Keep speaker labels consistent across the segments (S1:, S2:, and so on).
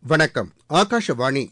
S1: வணக்கம். ஆகாஷவாணி.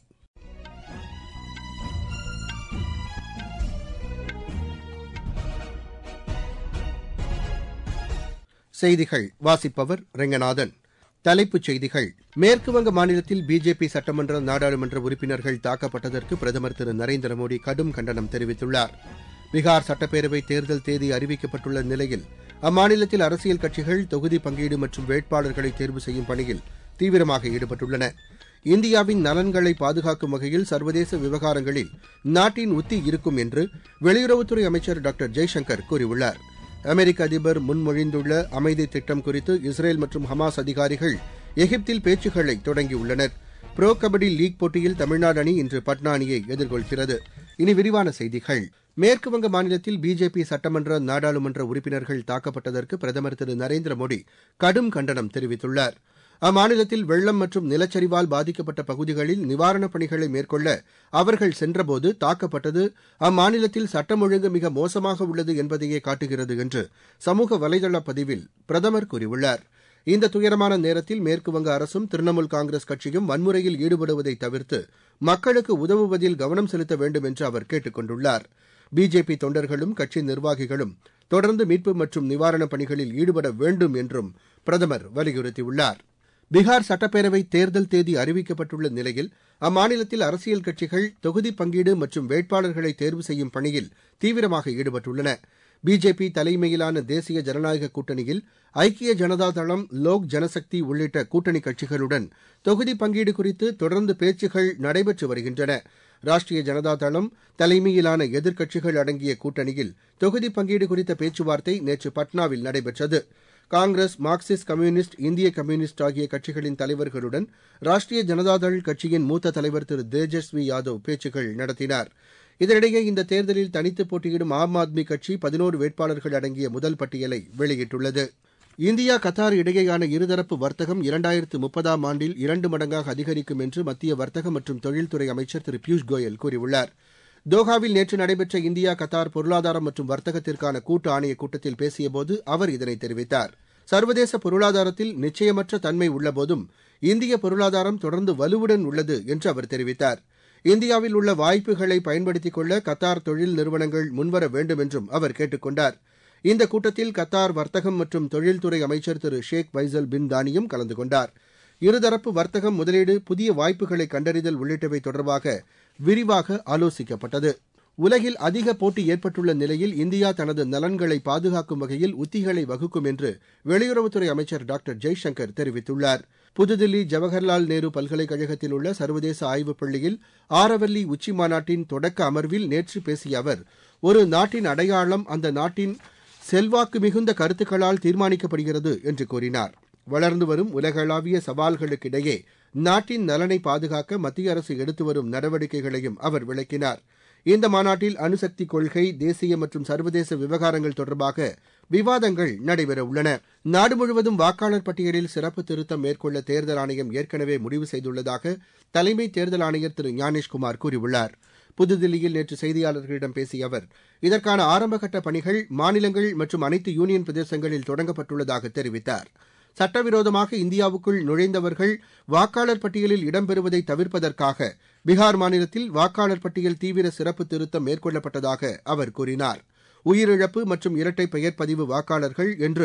S1: செய்திகள் வாசிப்பவர் ரெங்கநாதன். தலைப்புச் செய்திகள். மேற்குவங்க மாநிலத்தில் பிஜேபி சட்டமன்ற நாடாளுமன்ற உறுப்பினர்கள் தாக்கப்பட்டதற்கு பிரதமர் திரு நரேந்திர மோடி கடும் கண்டனம் தெரிவித்துள்ளார். பீகார் சட்டப்பேரவை தேர்தல் தேதி அறிவிக்கப்பட்டுள்ள நிலையில் அம்மாநிலத்தில் அரசியல் கட்சிகள் தொகுதி பங்கீடு மற்றும் வேட்பாளர்களை தேர்வு செய்யும் பணியில் தீவிரமாக ஈடுபட்டுள்ளன. இந்தியாவின் நலன்களை பாதுகாக்கும் வகையில் சர்வதேச விவகாரங்களில் நாட்டின் உத்தி இருக்கும் என்று வெளியுறவுத்துறை அமைச்சர் டாக்டர் ஜெய்சங்கர் கூறியுள்ளார். அமெரிக்க அதிபர் முன்மொழிந்துள்ள அமைதி திட்டம் குறித்து இஸ்ரேல் மற்றும் ஹமாஸ் அதிகாரிகள் எகிப்தில் பேச்சுக்களை தொடங்கியுள்ளனர். புரோ கபடி லீக் போட்டியில் தமிழ்நாடு அணி இன்று பட்னா அணியை எதிர்கொள்கிறது. இனி விரிவான செய்திகள். மேற்குவங்க மாநிலத்தில் பிஜேபி சட்டமன்ற நாடாளுமன்ற உறுப்பினர்கள் தாக்கப்பட்டதற்கு பிரதமர் திரு நரேந்திர மோடி கடும் கண்டனம் தெரிவித்துள்ளார். அம்மாநிலத்தில் வெள்ளம் மற்றும் நிலச்சரிவால் பாதிக்கப்பட்ட பகுதிகளில் நிவாரணப் பணிகளை மேற்கொள்ள அவர்கள் சென்றபோது தாக்கப்பட்டது அம்மாநிலத்தில் சட்டம் ஒழுங்கு மிக மோசமாக உள்ளது என்பதையே காட்டுகிறது என்று சமூக வலைதள பதிவில் பிரதமர் கூறியுள்ளார். இந்த துயரமான நேரத்தில் மேற்குவங்க அரசும் திரிணாமுல் காங்கிரஸ் கட்சியும் வன்முறையில் ஈடுபடுவதை தவிர்த்து மக்களுக்கு உதவுவதில் கவனம் செலுத்த வேண்டும் என்று அவர் கேட்டுக் கொண்டுள்ளார். பிஜேபி தொண்டர்களும் கட்சி நிர்வாகிகளும் தொடர்ந்து மீட்பு மற்றும் நிவாரணப் பணிகளில் ஈடுபட வேண்டும் என்றும் பிரதமர் வலியுறுத்தியுள்ளார். பீகார் சட்டப்பேரவை தேர்தல் தேதி அறிவிக்கப்பட்டுள்ள நிலையில் அம்மாநிலத்தில் அரசியல் கட்சிகள் தொகுதி பங்கீடு மற்றும் வேட்பாளர்களை தேர்வு செய்யும் பணியில் தீவிரமாக ஈடுபட்டுள்ளன. பிஜேபி தலைமையிலான தேசிய ஜனநாயக கூட்டணியில் ஐக்கிய ஜனதா தளம், லோக் ஜனசக்தி உள்ளிட்ட கூட்டணி கட்சிகளுடன் தொகுதி பங்கீடு குறித்து தொடர்ந்து பேச்சுகள் நடைபெற்று வருகின்றன. ராஷ்டிரிய ஜனதா தளம் தலைமையிலான எதிர்க்கட்சிகள் அடங்கிய கூட்டணியில் தொகுதி பங்கீடு குறித்த பேச்சுவார்த்தை நேற்று பட்னாவில் நடைபெற்றது. காங்கிரஸ், மார்க்சிஸ்ட் கம்யூனிஸ்ட், இந்திய கம்யூனிஸ்ட் ஆகிய கட்சிகளின் தலைவர்களுடன் ராஷ்டிரிய ஜனதாதள் கட்சியின் மூத்த தலைவர் திரு தேஜஸ்வி யாதவ் பேச்சுக்கள் நடத்தினார். இதனிடையே இந்த தேர்தலில் தனித்து போட்டியிடும் ஆம் ஆத்மி கட்சி 11 வேட்பாளர்கள் அடங்கிய முதல் பட்டியலை வெளியிட்டுள்ளது. இந்தியா கத்தார் இடையேயான இருதரப்பு வர்த்தகம் 2030ஆம் ஆண்டில் 2 மடங்காக அதிகரிக்கும் என்று மத்திய வர்த்தக மற்றும் தொழில்துறை அமைச்சர் திரு பியூஷ் கோயல் கூறியுள்ளார். தோஹாவில் நேற்று நடைபெற்ற இந்தியா கத்தார் பொருளாதாரம் மற்றும் வர்த்தகத்திற்கான கூட்டு ஆணையக் கூட்டத்தில் பேசியபோது அவர் இதனை தெரிவித்தார். சர்வதேச பொருளாதாரத்தில் நிச்சயமற்ற தன்மை உள்ளபோதும் இந்திய பொருளாதாரம் தொடர்ந்து வலுவுடன் உள்ளது என்று அவர் தெரிவித்தார். இந்தியாவில் உள்ள வாய்ப்புகளை பயன்படுத்திக் கொள்ள கத்தார் தொழில் நிறுவனங்கள் முன்வர வேண்டும் என்றும் அவர் கேட்டுக் கொண்டார். இந்த கூட்டத்தில் கத்தார் வர்த்தகம் மற்றும் தொழில்துறை அமைச்சர் திரு ஷேக் வைசல் பின் தானியும் கலந்து கொண்டார். இருதரப்பு வர்த்தகம், முதலீடு, புதிய வாய்ப்புகளை கண்டறிதல் உள்ளிட்டவை தொடர்பாக விரிவாக ஆலோசிக்கப்பட்டது. உலகில் அதிக போட்டி ஏற்பட்டுள்ள நிலையில் இந்தியா தனது நலன்களை பாதுகாக்கும் வகையில் உத்திகளை வகுக்கும் என்று வெளியுறவுத்துறை அமைச்சர் டாக்டர் ஜெய்சங்கர் தெரிவித்துள்ளார். புதுதில்லி ஜவஹர்லால் நேரு பல்கலைக்கழகத்தில் உள்ள சர்வதேச ஆய்வுப் பள்ளியில் ஆரவல்லி உச்சி மாநாட்டின் தொடக்க அமர்வில் நேற்று பேசிய அவர், ஒரு நாட்டின் அடையாளம் அந்த நாட்டின் செல்வாக்கு மிகுந்த கருத்துக்களால் தீர்மானிக்கப்படுகிறது என்று கூறினார். வளர்ந்து வரும் உலகளாவிய சவால்களுக்கிடையே நாட்டின் நலனை பாதுகாக்க மத்திய அரசு எடுத்து வரும் நடவடிக்கைகளையும் அவர் விளக்கினார். இந்த மாநாட்டில் அணுசக்தி கொள்கை, தேசிய மற்றும் சர்வதேச விவகாரங்கள் தொடர்பாக விவாதங்கள் நடைபெறவுள்ளன. நாடு முழுவதும் வாக்காளர் பட்டியலில் சிறப்பு திருத்தம் மேற்கொள்ள தேர்தல் ஆணையம் ஏற்கனவே முடிவு செய்துள்ளதாக தலைமை தேர்தல் ஆணையர் திரு ஞானேஷ்குமார் கூறியுள்ளார். புதுதில்லியில் நேற்று செய்தியாளர்களிடம் பேசிய அவர், இதற்கான ஆரம்பகட்ட பணிகள் மாநிலங்கள் மற்றும் அனைத்து யூனியன் பிரதேசங்களில் தொடங்கப்பட்டுள்ளதாக தெரிவித்தார். சட்டவிரோதமாக இந்தியாவுக்குள் நுழைந்தவர்கள் வாக்காளர் பட்டியலில் இடம்பெறுவதை தவிர்ப்பதற்காக பீகார் மாநிலத்தில் வாக்காளர் பட்டியல் தீவிர சிறப்பு திருத்தம் மேற்கொள்ளப்பட்டதாக அவர் கூறினார். உயிரிழப்பு மற்றும் இரட்டை பெயர் பதிவு வாக்காளர்கள் என்று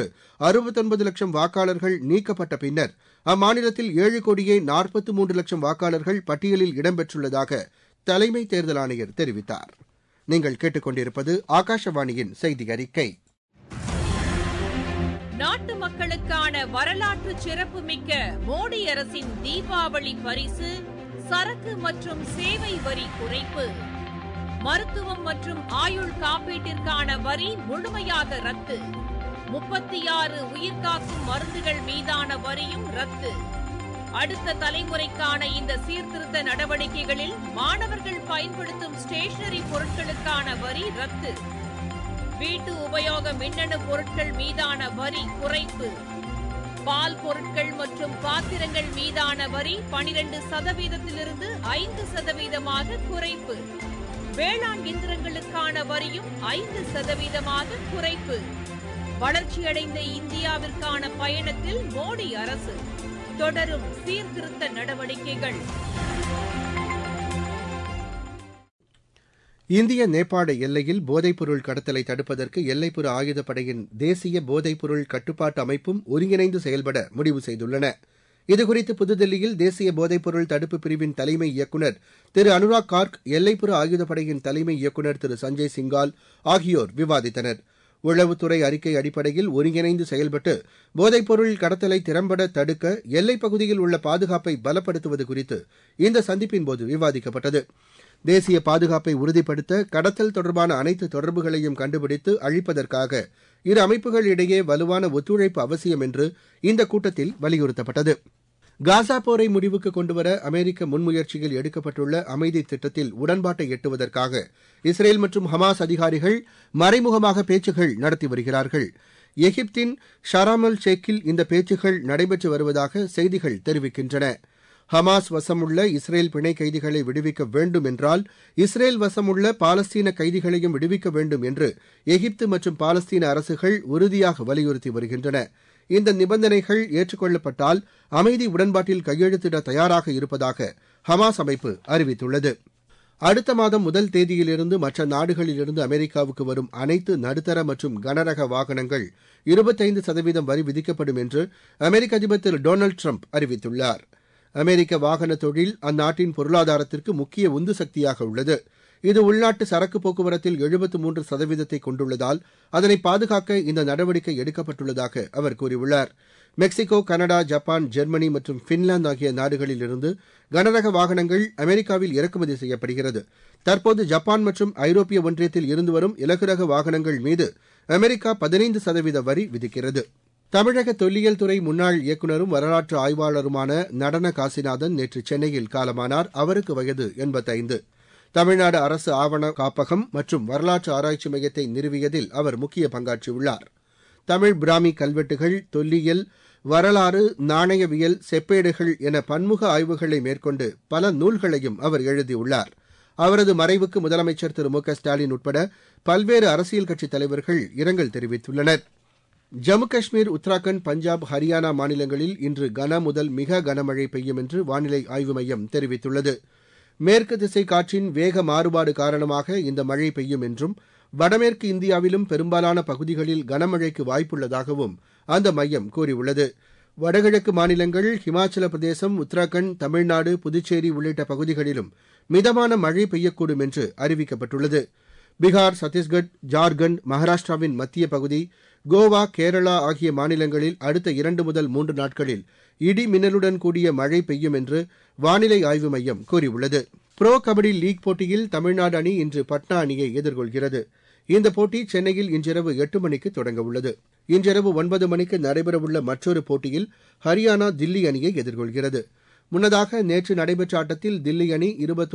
S1: 69 லட்சம் வாக்காளர்கள் நீக்கப்பட்ட பின்னர் அம்மாநிலத்தில் 7,43 லட்சம் வாக்காளர்கள் பட்டியலில் இடம்பெற்றுள்ளதாக தலைமை தேர்தல் ஆணையர் தெரிவித்தார். நீங்கள் கேட்டுக்கொண்டிருப்பது ஆகாஷவாணியின் செய்தி அறிக்கை.
S2: நாட்டு மக்களுக்கான வரலாற்று சிறப்புமிக்க மோடி அரசின் தீபாவளி பரிசு சரக்கு மற்றும் சேவை வரி குறைப்பு. மருத்துவம் மற்றும் ஆயுள் காப்பீட்டிற்கான வரி முழுமையாக ரத்து. 36 உயிர்காக்கும் மருந்துகள் மீதான வரியும் ரத்து. அடுத்த தலைமுறைக்கான இந்த சீர்திருத்த நடவடிக்கைகளில் மாணவர்கள் பயன்படுத்தும் ஸ்டேஷனரி பொருட்களுக்கான வரி ரத்து. வீட்டு உபயோக மின்னணு பொருட்கள் மீதான வரி குறைப்பு. பால் பொருட்கள் மற்றும் பாத்திரங்கள் மீதான வரி 12%-இருந்து 5% குறைப்பு. வேளாண் இயந்திரங்களுக்கான வரியும் 5% குறைப்பு. வளர்ச்சியடைந்த இந்தியாவிற்கான பயணத்தில் மோடி அரசு தொடரும் சீர்திருத்த நடவடிக்கைகள்.
S1: இந்திய நேபாள எல்லையில் போதைப்பொருள் கடத்தலை தடுப்பதற்கு எல்லைப்புற ஆயுதப்படையின் தேசிய போதைப்பொருள் கட்டுப்பாட்டு அமைப்பும் ஒருங்கிணைந்து செயல்பட முடிவு செய்துள்ளன. இதுகுறித்து புதுதில்லியில் தேசிய போதைப்பொருள் தடுப்பு பிரிவின் தலைமை இயக்குநர் திரு அனுராக் கார்க், எல்லைப்புற ஆயுதப்படையின் தலைமை இயக்குநர் திரு சஞ்சய் சிங்கால் ஆகியோர் விவாதித்தனர். உளவுத்துறை அறிக்கை அடிப்படையில் ஒருங்கிணைந்து செயல்பட்டு போதைப்பொருள் கடத்தலை திறம்பட தடுக்க எல்லைப் பகுதியில் உள்ள பாதுகாப்பை பலப்படுத்துவது குறித்து இந்த சந்திப்பின்போது விவாதிக்கப்பட்டது. தேசிய பாதுகாப்பை உறுதிப்படுத்த கடத்தல் தொடர்பான அனைத்து தொடர்புகளையும் கண்டுபிடித்து அழிப்பதற்காக இரு அமைப்புகள் இடையே வலுவான ஒத்துழைப்பு அவசியம் என்று இந்த கூட்டத்தில் வலியுறுத்தப்பட்டது. காசா போரை முடிவுக்கு கொண்டுவர அமெரிக்க முன்முயற்சியில் எடுக்கப்பட்டுள்ள அமைதி திட்டத்தில் உடன்பாட்டை எட்டுவதற்காக இஸ்ரேல் மற்றும் ஹமாஸ் அதிகாரிகள் மறைமுகமாக பேச்சுகள் நடத்தி வருகிறார்கள். எகிப்தின் ஷாரம் அல் ஷேக்கில் இந்த பேச்சுகள் நடைபெற்று வருவதாக செய்திகள் தெரிவிக்கின்றன. ஹமாஸ் வசமுள்ள இஸ்ரேல் பிணை கைதிகளை விடுவிக்க வேண்டும் என்றால் இஸ்ரேல் வசமுள்ள பாலஸ்தீன கைதிகளையும் விடுவிக்க வேண்டும் என்று எகிப்து மற்றும் பாலஸ்தீன அரசுகள் உறுதியாக வலியுறுத்தி வருகின்றன. இந்த நிபந்தனைகள் ஏற்றுக்கொள்ளப்பட்டால் அமைதி உடன்பாட்டில் கையெழுத்திட தயாராக இருப்பதாக ஹமாஸ் அமைப்பு அறிவித்துள்ளது. அடுத்த மாதம் 1 தேதியிலிருந்து மற்ற நாடுகளிலிருந்து அமெரிக்காவுக்கு வரும் அனைத்து நடுத்தர மற்றும் கனரக வாகனங்கள் 25% வரி விதிக்கப்படும் என்று அமெரிக்க அதிபர் திரு டொனால்டு டிரம்ப் அறிவித்துள்ளார். அமெரிக்க வாகன தொழில் அந்நாட்டின் பொருளாதாரத்திற்கு முக்கிய உந்து சக்தியாக உள்ளது. இது உள்நாட்டு சரக்கு போக்குவரத்தில் 73% கொண்டுள்ளதால் அதனை பாதுகாக்க இந்த நடவடிக்கை எடுக்கப்பட்டுள்ளதாக அவர் கூறியுள்ளார். மெக்சிகோ, கனடா, ஜப்பான், ஜெர்மனி மற்றும் பின்லாந்து ஆகிய நாடுகளில் இருந்து கனரக வாகனங்கள் அமெரிக்காவில் இறக்குமதி செய்யப்படுகிறது. தற்போது ஜப்பான் மற்றும் ஐரோப்பிய ஒன்றியத்தில் இருந்து வரும் இலகுரக வாகனங்கள் மீது அமெரிக்கா 15% வரி விதிக்கிறது. தமிழக தொல்லியல் துறை முன்னாள் இயக்குநரும் வரலாற்று ஆய்வாளருமான நடன காசிநாதன் நேற்று சென்னையில் காலமானார். அவருக்கு வயது 85. தமிழ்நாடு அரசு ஆவண காப்பகம் மற்றும் வரலாற்று ஆராய்ச்சி மையத்தை நிறுவியதில் அவர் முக்கிய பங்காற்றியுள்ளார். தமிழ் பிராமி கல்வெட்டுகள், தொல்லியல், வரலாறு, நாணயவியல், செப்பேடுகள் என பன்முக ஆய்வுகளை மேற்கொண்டு பல நூல்களையும் அவர் எழுதியுள்ளார். அவரது மறைவுக்கு முதலமைச்சர் திரு மு க ஸ்டாலின் உட்பட பல்வேறு அரசியல் கட்சித் தலைவர்கள் இரங்கல் தெரிவித்துள்ளனர். ஜம்மு காஷ்மீர், உத்தராகண்ட், பஞ்சாப், ஹரியானா மாநிலங்களில் இன்று கன முதல் மிக கனமழை பெய்யும் என்று வானிலை ஆய்வு மையம் தெரிவித்துள்ளது. மேற்கு திசை காற்றின் வேக மாறுபாடு காரணமாக இந்த மழை பெய்யும் என்றும் வடமேற்கு இந்தியாவிலும் பெரும்பாலான பகுதிகளில் கனமழைக்கு வாய்ப்புள்ளதாகவும் அந்த மையம் கூறியுள்ளது. வடகிழக்கு மாநிலங்கள், ஹிமாச்சல பிரதேசம், உத்தராகண்ட், தமிழ்நாடு, புதுச்சேரி உள்ளிட்ட பகுதிகளிலும் மிதமான மழை பெய்யக்கூடும் என்று அறிவிக்கப்பட்டுள்ளது. பீகார், சத்தீஸ்கட், ஜார்க்கண்ட், மகாராஷ்டிராவின் மத்திய பகுதி, கோவா, கேரளா ஆகிய மாநிலங்களில் அடுத்த 2 முதல் 3 நாட்களில் இடி மின்னலுடன் கூடிய மழை பெய்யும் என்று வானிலை ஆய்வு மையம் கூறியுள்ளது. புரோ கபடி லீக் போட்டியில் தமிழ்நாடு அணி இன்று பட்னா அணியை எதிர்கொள்கிறது. இந்த போட்டி சென்னையில் இன்றிரவு 8 மணிக்கு தொடங்க உள்ளது. இன்றிரவு 9 மணிக்கு நடைபெறவுள்ள மற்றொரு போட்டியில் ஹரியானா தில்லி அணியை எதிர்கொள்கிறது. முன்னதாக நேற்று நடைபெற்ற ஆட்டத்தில் தில்லி அணி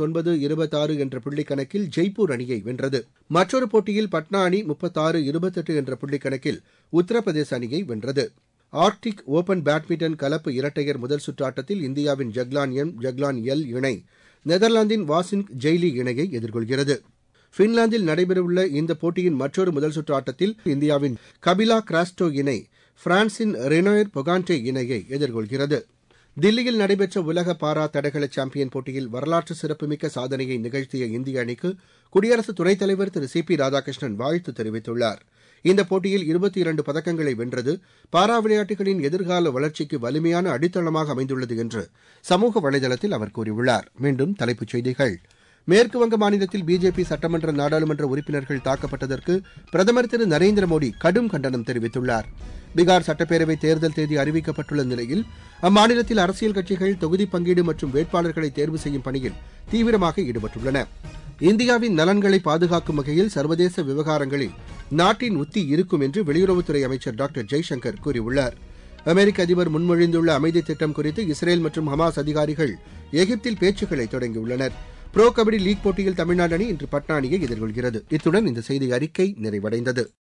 S1: 29-26 என்ற புள்ளிக் கணக்கில் ஜெய்ப்பூர் அணியை வென்றது. மற்றொரு போட்டியில் பட்னா அணி 36-28 என்ற புள்ளிக் கணக்கில் உத்தரப்பிரதேச அணியை வென்றது. ஆர்க்டிக் ஓபன் பேட்மிண்டன் கலப்பு இரட்டையர் முதல் சுற்று ஆட்டத்தில் இந்தியாவின் ஜக்லான் எம், ஜக்லான் எல் இணை நெதர்லாந்தின் வாசின் ஜெய்லி இணையை எதிர்கொள்கிறது. பின்லாந்தில் நடைபெறவுள்ள இந்த போட்டியின் மற்றொரு முதல் சுற்று ஆட்டத்தில் இந்தியாவின் கபிலா கிராஸ்டோ இணை பிரான்சின் ரெனோயர் பொகான்டே இணையை எதிர்கொள்கிறது. தில்லியில் நடைபெற்ற உலக பாரா தடகள சாம்பியன் போட்டியில் வரலாற்று சிறப்புமிக்க சாதனையை நிகழ்த்திய இந்திய அணிக்கு குடியரசு துணைத் தலைவர் திரு சி பி ராதாகிருஷ்ணன் வாழ்த்து தெரிவித்துள்ளார். இந்த போட்டியில் 22 பதக்கங்களை வென்றது பாரா விளையாட்டுகளின் எதிர்கால வளர்ச்சிக்கு வலிமையான அடித்தளமாக அமைந்துள்ளது என்று சமூக வலைதளத்தில் அவர் கூறியுள்ளார். மீண்டும் தலைப்புச் செய்திகள். மேற்குவங்க மாநிலத்தில் பிஜேபி சட்டமன்ற, நாடாளுமன்ற உறுப்பினர்கள் தாக்கப்பட்டதற்கு பிரதமர் திரு நரேந்திர மோடி கடும் கண்டனம் தெரிவித்துள்ளார். பீகார் சட்டப்பேரவை தேர்தல் தேதி அறிவிக்கப்பட்டுள்ள நிலையில் அம்மாநிலத்தில் அரசியல் கட்சிகள் தொகுதி பங்கீடு மற்றும் வேட்பாளர்களை தேர்வு செய்யும் பணியில் தீவிரமாக ஈடுபட்டுள்ளன. இந்தியாவின் நலன்களை பாதுகாக்கும் வகையில் சர்வதேச விவகாரங்களில் நாட்டின் உத்தி இருக்கும் என்று வெளியுறவுத்துறை அமைச்சர் டாக்டர் ஜெய்சங்கர் கூறியுள்ளார். அமெரிக்க அதிபர் முன்மொழிந்துள்ள அமைதி திட்டம் குறித்து இஸ்ரேல் மற்றும் ஹமாஸ் அதிகாரிகள் எகிப்தில் பேச்சுக்களை தொடங்கியுள்ளனர். புரோ கபடி லீக் போட்டியில் தமிழ்நாடு அணி இன்று பட்னா அணியை எதிர்கொள்கிறது. இத்துடன் இந்த செய்தி அறிக்கை நிறைவடைந்தது.